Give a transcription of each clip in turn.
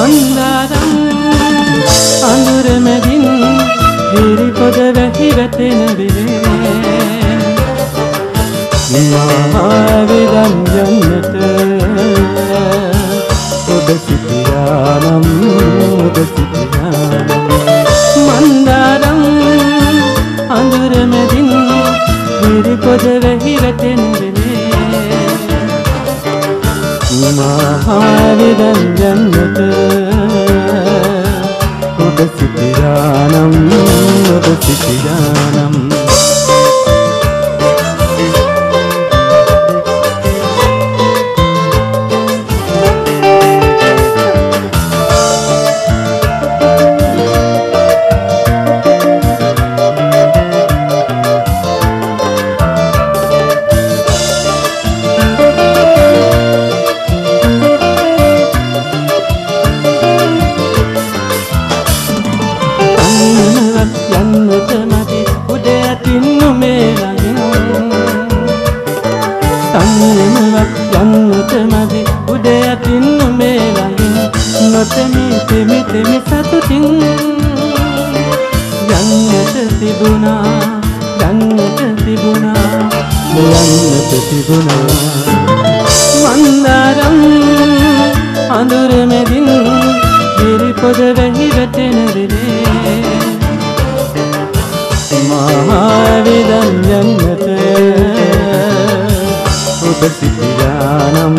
මන්දාරම් අඳුර මැදින් හිරි පොද වැහි වැටෙන විලේ මහවිදන් යන්නට ඔබ සිටියානම් මන්දාරම් අඳුර මැදින් හිරි පොද වැහි වැටෙන විලේ මහවිදන් යන්නට ඔබ සිටියානම් යන්නට මදි උඩ යටින් නුඹේ ළඟින් නොතෙමි තෙමි සතුටින් යන්නට තිබුණා මන්දාරම් අඳුර මැදින් හිරි පොද වැහි වැටෙන විලේ මහවිදන් යන්නට ඔබ සිටියානම්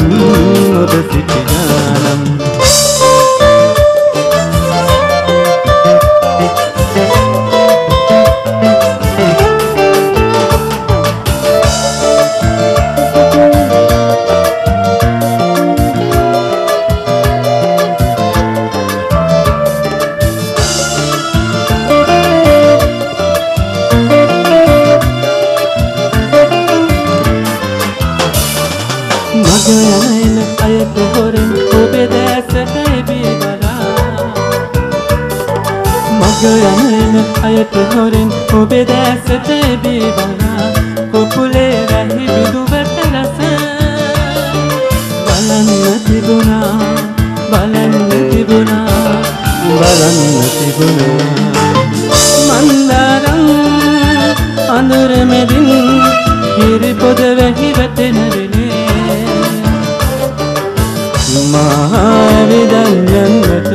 යන අයට හොරෙන් ඔබේ දැසට එබී බලා මග යන අයට හොරෙන් ඔබේ දැසට එබී බලා කුකුලේ රැහි විදුවට රස බලන්න තිබුණා මන්දාරම් අඳුර මැදින් හිරි පොද වැහි වැටෙන විලේ මහවිදන් යන්නට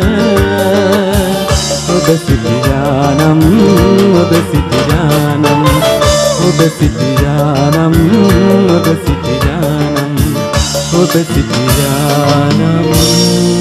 ඔබ සිටියානම් ඔබ සිටියානම්